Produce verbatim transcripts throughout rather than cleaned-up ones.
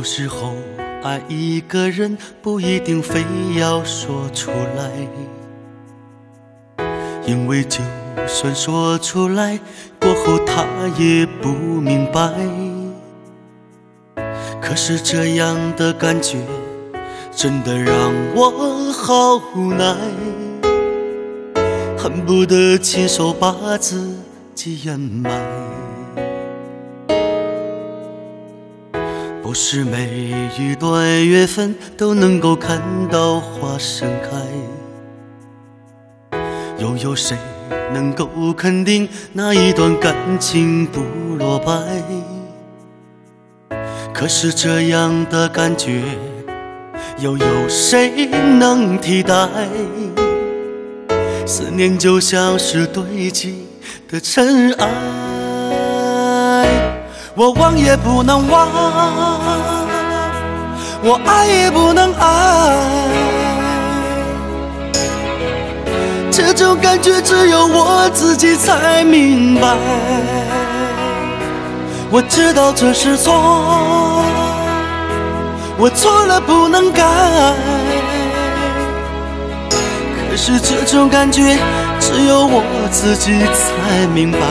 有时候爱一个人不一定非要说出来，因为就算说出来过后他也不明白。可是这样的感觉真的让我好无奈，恨不得亲手把自己掩埋。不是每一段缘分都能够看到花盛开，又有谁能够肯定那一段感情不落败？可是这样的感觉又有谁能替代？思念就像是堆积的尘埃，我忘也不能忘，我爱也不能爱，这种感觉只有我自己才明白。我知道这是错，我错了不能改，可是这种感觉只有我自己才明白。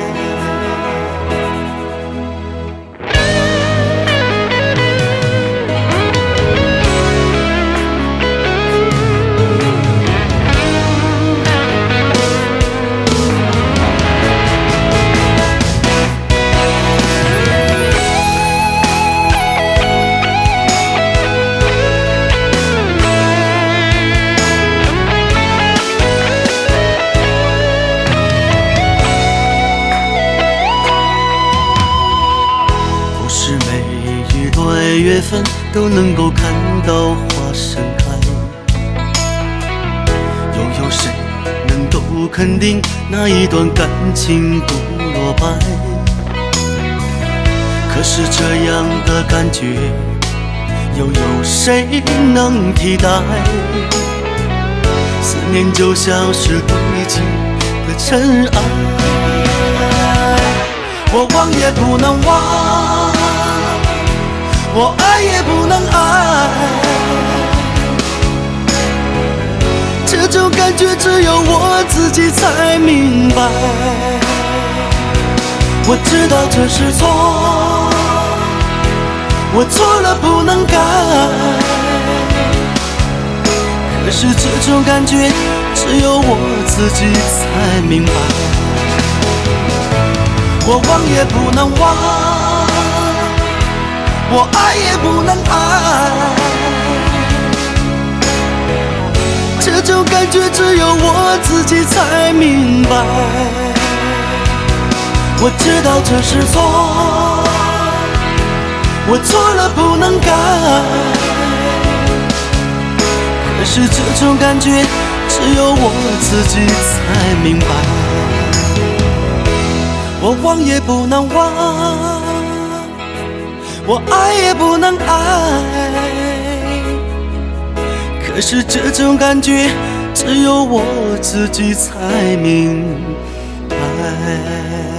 缘分都能够看到花盛开，又有谁能够肯定那一段感情不落败？可是这样的感觉又有谁能替代？思念就像是堆积的尘埃，我忘也不能忘，我爱也不能爱，这种感觉只有我自己才明白。我知道这是错，我错了不能改，可是这种感觉只有我自己才明白。我忘也不能忘，我爱也不能爱，这种感觉只有我自己才明白。我知道这是错，我错了不能改，可是这种感觉只有我自己才明白。我忘也不能忘，我爱也不能爱，可是这种感觉只有我自己才明白。